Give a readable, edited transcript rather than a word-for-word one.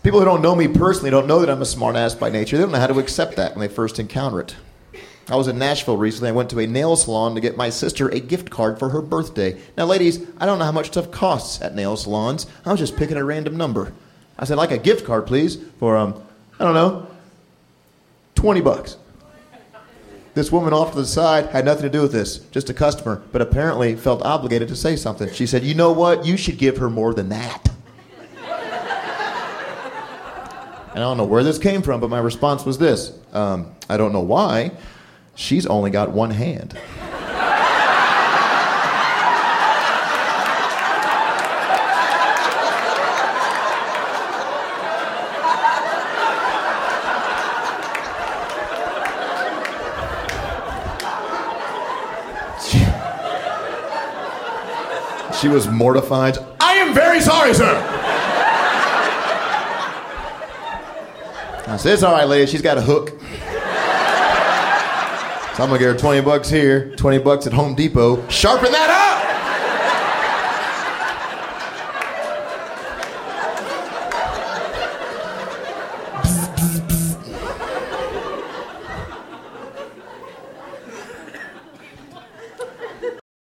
People who don't know me personally don't know that I'm a smart ass by nature. They don't know how to accept that when they first encounter it. I was in Nashville recently. I went to a nail salon to get my sister a gift card for her birthday. Now, ladies, I don't know how much stuff costs at nail salons. I was just picking a random number. I said, like a gift card, please, for, I don't know, $20. This woman off to the side had nothing to do with this, just a customer, but apparently felt obligated to say something. She said, you know what? You should give her more than that. And I don't know where this came from, but my response was this. I don't know why. She's only got one hand. She was mortified. I am very sorry, sir. I said, it's all right, lady. She's got a hook. So I'm going to give her $20 here, $20 at Home Depot. Sharpen that up!